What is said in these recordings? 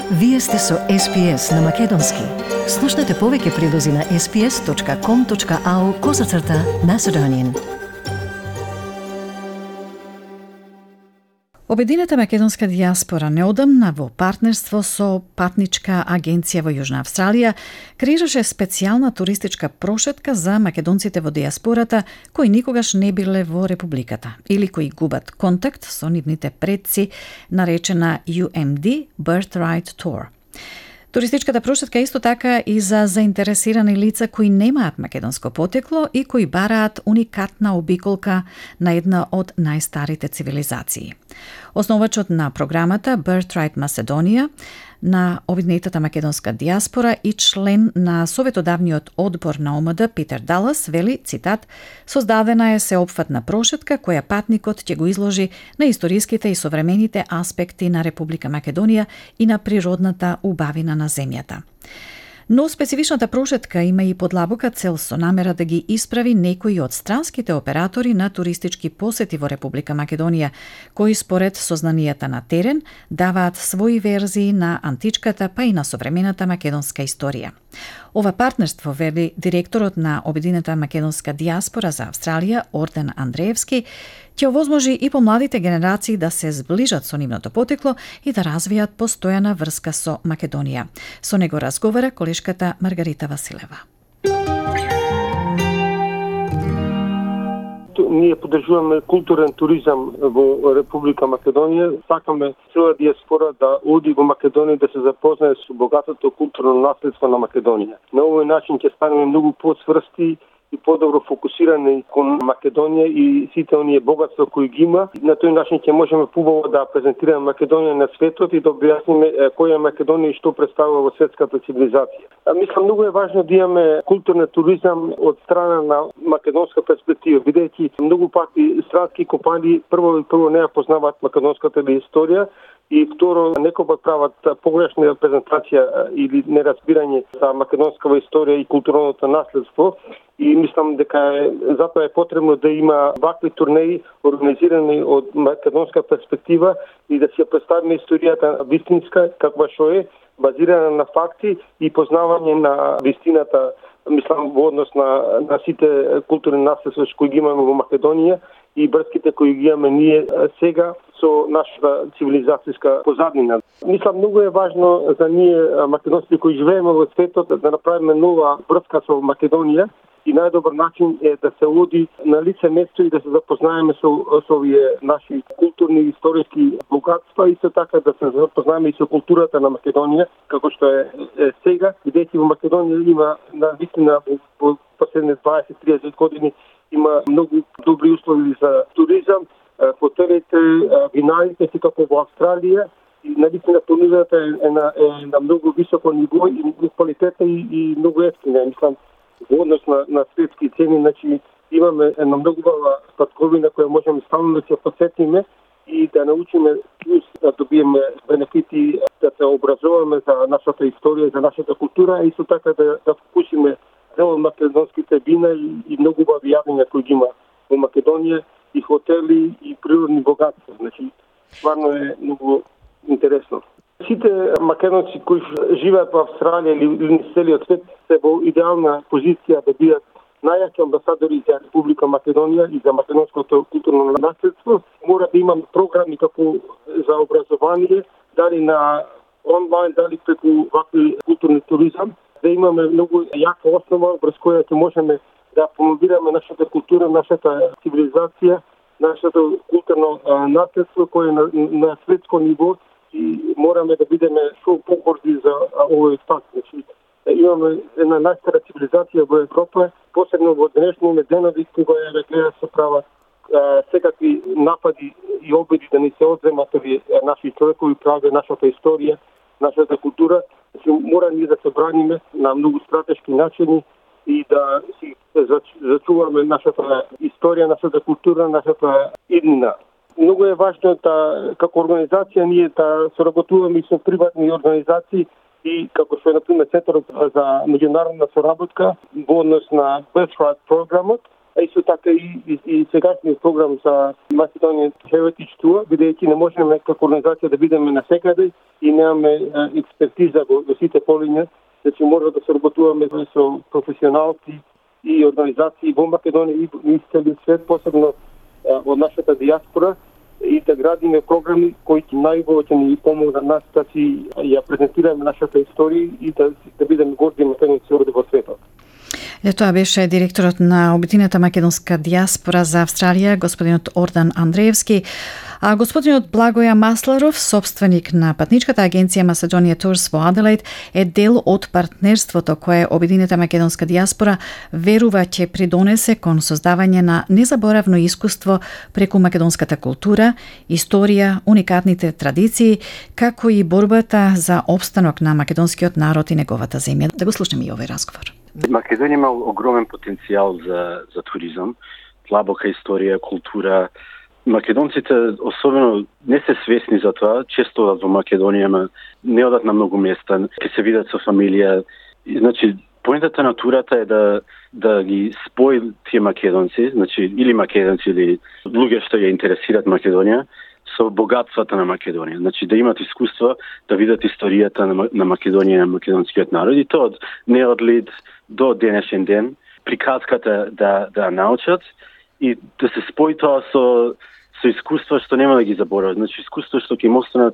Вие сте со SPS на Македонски. Слушнете повеќе прилози на sps.com.au/Macedonian. Обединета македонска дијаспора неодамна во партнерство со патничка агенција во Јужна Австралија креираше специјална туристичка прошетка за македонците во дијаспората кои никогаш не биле во републиката или кои губат контакт со нивните предци, наречена UMD Birthright Tour. Туристичката прошетка исто така и за заинтересирани лица кои немаат македонско потекло и кои бараат уникатна обиколка на една од најстарите цивилизации. Основачот на програмата Birthright Macedonia на обединетата македонска дијаспора и член на советодавниот одбор на ОМД Питер Далас вели, цитат, создадена е сеопфатна прошетка која патникот ќе го изложи на историските и современите аспекти на Република Македонија и на природната убавина на земјата. Но специфичната прошетка има и подлабока цел со намера да ги исправи некои од странските оператори на туристички посети во Република Македонија, кои според сознанијата на терен даваат своји верзии на античката па и на современата македонска историја. Ова партнерство, вели директорот на Обединета македонска дијаспора за Австралија, Орден Андреевски, ќе овозможи и помладите генерации да се зближат со нивното потекло и да развијат постојана врска со Македонија. Со него разговара колешката Маргарита Василева. Ние поддржуваме културен туризам во Република Македонија. Сакаме цела дијаспора да оди во Македонија да се запознае со богатото културно наследство на Македонија. На овој начин ќе станеме многу посврсти и подобро фокусирани кон Македонија и сите оние богатства кои ги има. На тој начин ќе можеме побаво да презентираме Македонија на светот и да објасниме која е Македонија и што представува во светската цивилизација. Мислам, многу е важно да имаме културен туризам од страна на македонска перспектива, бидејќи многу пати странски компании прво не ја познаваат македонската историја, и второ, некој прават погрешна презентација или неразбирање за македонскава историја и културното наследство. И мислам дека затоа е потребно да има вакви турнеи организирани од македонска перспектива и да се представиме историјата вистинска каква што е, базирана на факти и познавање на вистината, мислам, во однос на сите културни наследства кои ги имаме во Македонија и врските кои ги имаме ние сега со нашата цивилизацијска позаднина. Мислам, многу е важно за ние македонци кои живееме во светот да направиме нова врска со Македонија и најдобар начин е да се оди на лице место и да се запознаеме со овие наши културни и историски богатства и исто така да се запознаеме и со културата на Македонија, како што е сега, бидејќи во Македонија има навистина во последните 20-30 години има многу добри услови за туризам, хотелите, винарите, како во Австралија, и навистина понудата е на многу високо ниво и квалитета и многу ефтина. Мислам, во однос на светски цени, значи имаме една многу убава патковина која можеме стално да се подсетиме и да научиме плюс да добиеме бенефити, да се образуваме за нашата историја, за нашата култура и исто така да вкусиме дел македонските вина и многу убави јадења кои ги има во Македонија и хотели и природни богатства. Значи, стварно е многу интересно. Сите македонци кои живеат во Австралија или на целиот свет се во идеална позиција да бидат најаки амбасадори за Република Македонија и за македонското културно наследство. Мора да имаме програми како за образование, дали на онлайн, дали преку вакви културни туризам, да имаме многу јака основа врз која ќе можеме да промовираме нашата култура, нашата цивилизација, нашето културно наследство кое е на светско ниво и мораме да бидеме што погорди за овој факт. Значи, имаме една најстара цивилизација во Европа, посебно во денешните денови кога ја гледа се прават секакви напади и обиди да ни се одземат овие наши човекови прави, нашата историја, нашата култура. Значи, мора ние да се браниме на многу стратешки начини и да си зачуваме нашата историја, нашата култура, нашата иднина. Многу е важно да како организација ние да соработуваме и со приватни организации и како што е например Центарот за меѓународна соработка во однос на Birthright програмот а исто така и сегашниот програм за Macedonian Heritage Tour, бидејќи не можеме како организација да бидеме насекаде и немаме експертиза во сите полиња, значи мора да се работуваме со професионалци и организации во Македонија и низ целиот свет, посебно од нашата диаспора, и да градиме програми кои најубаво ќе ни помогнат нас да си ја презентираме нашата историја и да бидеме горди македонци овде во светот. Тоа беше директорот на обединената македонска диаспора за Австралија, господинот Ордан Андреевски, а господинот Благоја Масларов, собственик на патничката агенција Macedonia Tours во Аделаид, е дел од партнерството кое обединета македонска диаспора верува ќе придонесе кон создавање на незаборавно искуство преку македонската култура, историја, уникатните традиции, како и борбата за опстанок на македонскиот народ и неговата земја. Да го слушнеме и овој разговор. Македонија има огромен потенцијал за туризам, длабока историја, култура. Македонците особено не се свесни за тоа, често во Македонија не одат на многу места, ќе се видат со фамилија. Значи, поентата на турата е да ги спои тие македонци, значи или македонци или луѓе што ја интересираат Македонија, со богатствата на Македонија. Значи да имат искуство, да видат историјата на Македонија и на македонскиот народ, и тоа од неодлид до денешен ден, приказката да научат и да се спои тоа со искуства што нема да ги заборават. Значи искуства што ќе им останат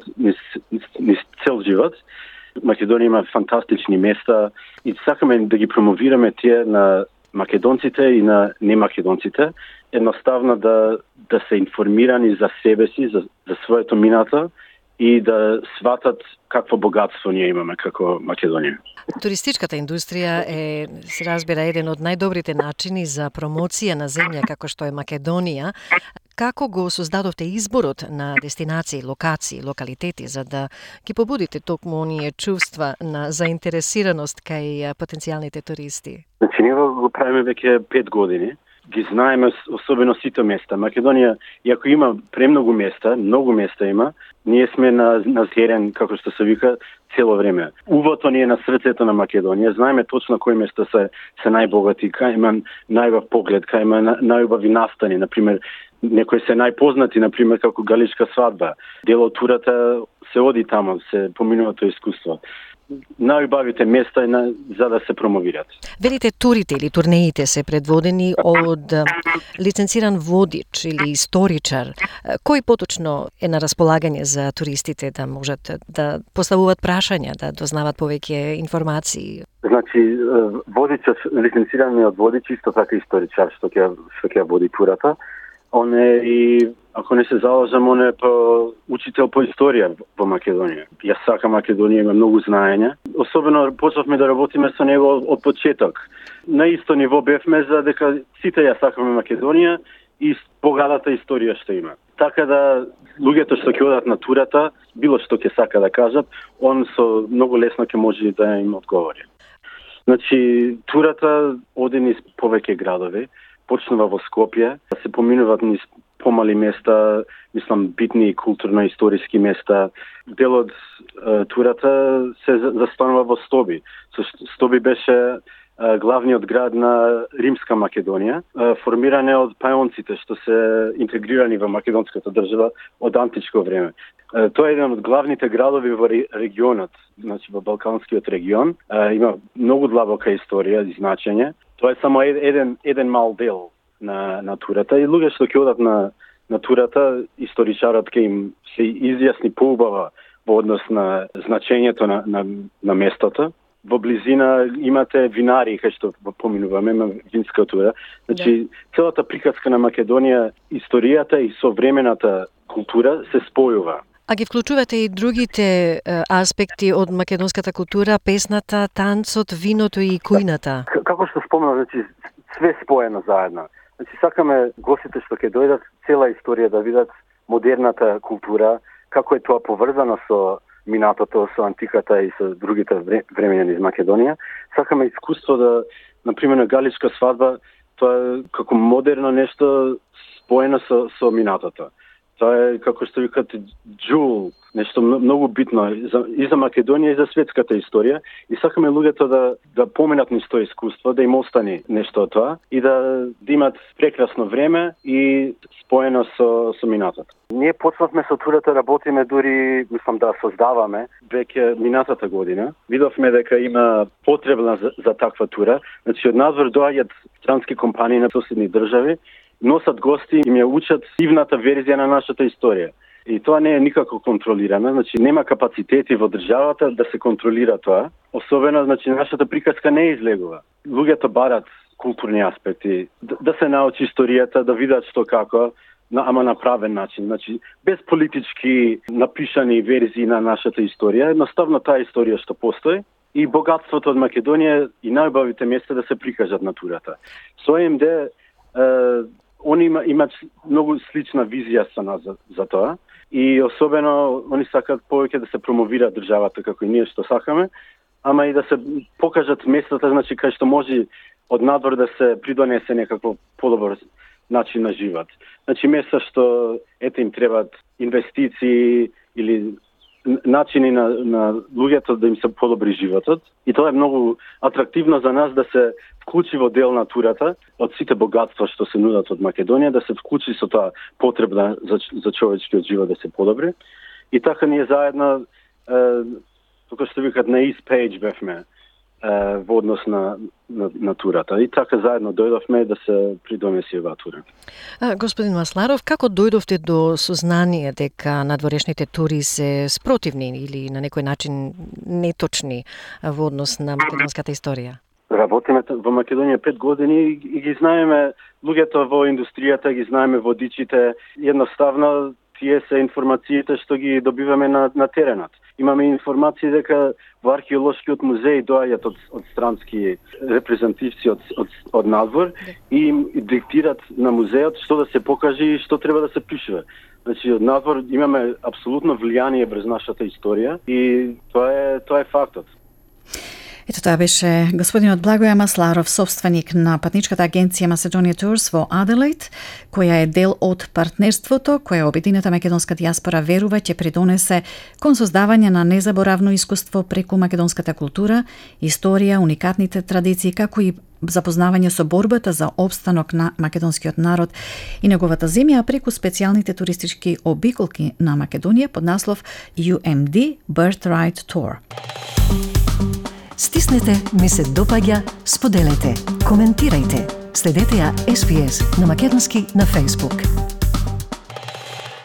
низ цел живот. Македонија има фантастични места и сакаме да ги промовираме тие на македонците и на немакедонците. Едноставно да се информирани за себе си, за своето минато и да сватат какво богатство ние имаме како Македонија. Туристичката индустрија е, се разбира, еден од најдобрите начини за промоција на земја како што е Македонија. Како го создадовте изборот на дестинации, локации, локалитети за да ги побудите токму оние чувства на заинтересираност кај потенцијалните туристи? Значи, ние го правиме веќе 5 години. Ги знаеме особено сите места. Македонија, иако има премногу места, многу места има, ние сме на терен, како што се вика, цело време. Увото ни е на срцето на Македонија. Знаеме точно кои места се најбогати, кај има најубав поглед, кај има најубави настани, например, некои се најпознати, например, како Галичка свадба. Дел од турата се оди тамо, се поминува тоа искуство. Најубавите места за да се промовират. Велите турите или турнеите се предводени од лиценциран водич или историчар. Кој поточно е на располагање за туристите да можат да поставуваат прашања, да дознават повеќе информации? Значи, водичот, лиценцираниот водич, исто така историчар што ќе води турата. Он е и, ако не се залажам, он е учител по историја во Македонија. Јас сакам Македонија, има многу знаење. Особено почнавме да работиме со него од почеток. На исто ниво бевме за дека сите ја сакаме Македонија и богатата историја што има. Така да луѓето што ќе одат на турата, било што ќе сака да кажат, он со многу лесно ќе може да им одговори. Значи, турата оди низ повеќе градови. Почнува во Скопје, се поминуваат низ помали места, мислам битни културно-историски места. Дел од турата се застанува во Стоби. Стоби беше главниот град на Римска Македонија, формиране од пајонците што се интегрирани во македонската држава од античко време. Тоа е еден од главните градови во регионот, значи во Балканскиот регион. Има многу длабока историја и значење. Тоа е само еден мал дел на турата и луѓе што ќе одат на турата, историчарот ќе им се изјасни поубава во однос на значењето на местото. Во близина имате винари, кај што поминуваме, има винска тура. Значи, целата приказка на Македонија, историјата и современата култура се спојува. А ги вклучувате и другите аспекти од македонската култура, песната, танцот, виното и кујната? Како што спомнав, значи, све споено заедно. Значи, сакаме гостите што ќе дојдат, цела историја да видат модерната култура, како е тоа поврзано со минатото, со антиката и со другите времења низ Македонија. Сакаме искуство да, например, на Галичка свадба, тоа е како модерно нешто споено со минатото. Тоа е, како што викате, джул нешто многу битно и за Македонија и за светската историја. И сакаме луѓето да поминат низ тоа искуство, да им остане нешто од тоа и да имат прекрасно време и споено со минатото. Ние почнавме со турата, работиме дури, мислам да создаваме веќе минатата година. Видовме дека има потребна за таква тура. Значи од надвор доаѓаат странски компании на соседни држави, носат гости и ја учат дивната верзија на нашата историја. И тоа не е никако контролирано, значи нема капацитети во државата да се контролира тоа. Особено, значи нашата приказка не излегува. Луѓето барат културни аспекти, да се научи историјата, да видат што како, ама на правен начин. Значи, без политички напишани верзии на нашата историја, едноставно таа историја што постои и богатството од Македонија и најубавите места да се прикажат на турата. Со ОМД они имаат многу слична визија со нас за тоа и особено они сакаат повеќе да се промовира државата како и ние што сакаме, ама и да се покажат местата, значи кај што може од надвор да се придонесе некако подобар начин на живот. Значи места што им требаат инвестиции или начини на луѓето да им се подобри животот. И тоа е многу атрактивно за нас да се вклучи во дел на турата од сите богатства што се нудат од Македонија, да се вклучи со тоа потребна за човечкиот живот да се подобри. И така ние заедно, како што викат, на East Page бевме во однос на турата. И така заедно дојдовме да се придонеси оваа тура. Господин Масларов, како дојдовте до сознание дека надворешните тури се спротивни или на некој начин неточни во однос на македонската историја? Работиме во Македонија 5 години и ги знаеме луѓето во индустријата, ги знаеме водичите. Едноставно тие се информациите што ги добиваме на теренот. Имаме информации дека во археолошкиот музеј доаѓаат од странски репрезентативци од надвор и им диктират на музеот што да се покаже и што треба да се пише. Значи од надвор имаме апсолутно влијание врз нашата историја и тоа е фактот. Ето тоа беше господинот Благоја Масларов, собственик на патничката агенција Macedonia Tours во Аделаид, која е дел од партнерството која обединета македонска дијаспора верува ќе придонесе кон создавање на незаборавно искуство преку македонската култура, историја, уникатните традиции, како и запознавање со борбата за опстанок на македонскиот народ и неговата земја преку специјалните туристички обиколки на Македонија под наслов UMD Birthright Tour. Стиснете, ми се допаѓа, споделете, коментирајте. Следете ја SPS на македонски на Facebook.